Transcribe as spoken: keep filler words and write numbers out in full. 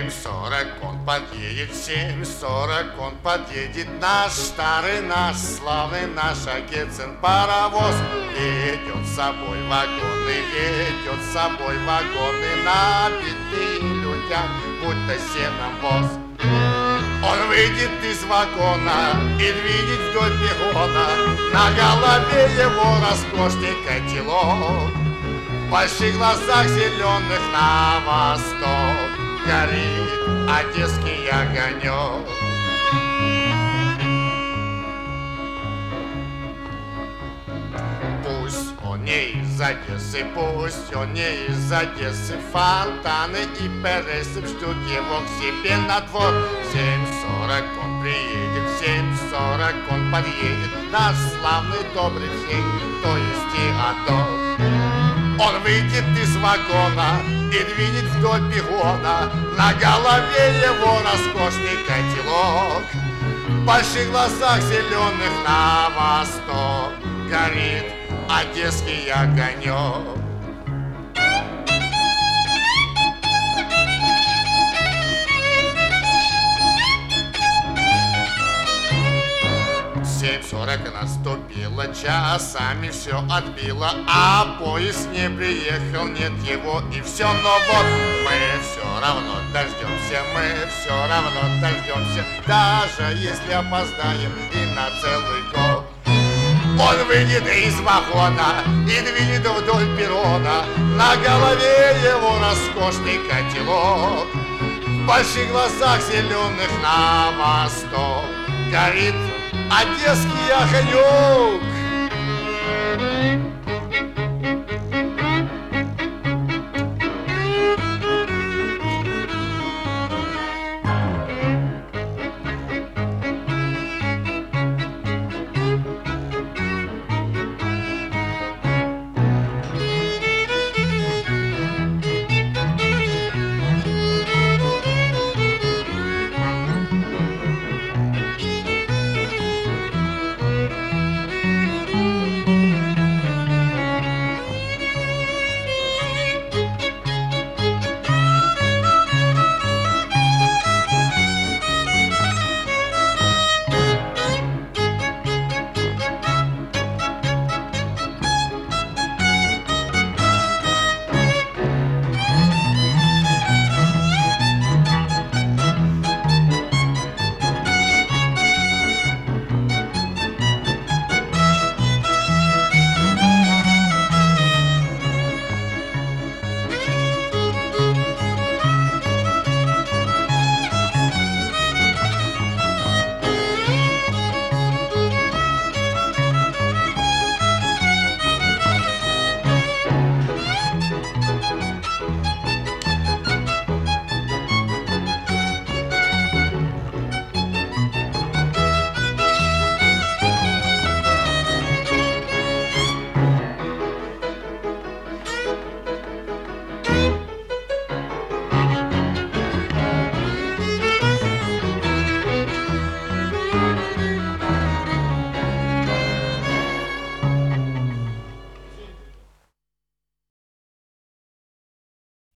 семь сорок он подъедет, в семь сорок он подъедет. Наш старый, наш славный, наш Агецин паровоз. Ведет с собой вагоны, ведет с собой вагоны, набитые людям, будто сеном воз. Он выйдет из вагона и двинет вдоль перрона, на голове его роскошный котелок. В больших глазах зеленых на восток горит одесский огонек. Пусть он не из Одессы, пусть он не из Одессы, фонтаны и пересы ждут его к себе на двор. В семь сорок он приедет, в семь сорок он подъедет, наш славный добрый день, то есть Теодор. Он выйдет из вагона и двинет вдоль перрона, на голове его роскошный котелок. В больших глазах зеленых на восток горит одесский огонек. семь сорок наступило, часами все отбило, а поезд не приехал, нет его и все. Но вот мы все равно дождемся, мы все равно дождемся, даже если опоздаем и на целый год. Он выйдет из вагона и двинет вдоль перрона, на голове его роскошный котелок. В больших глазах зеленых на восток горит одесский огонек.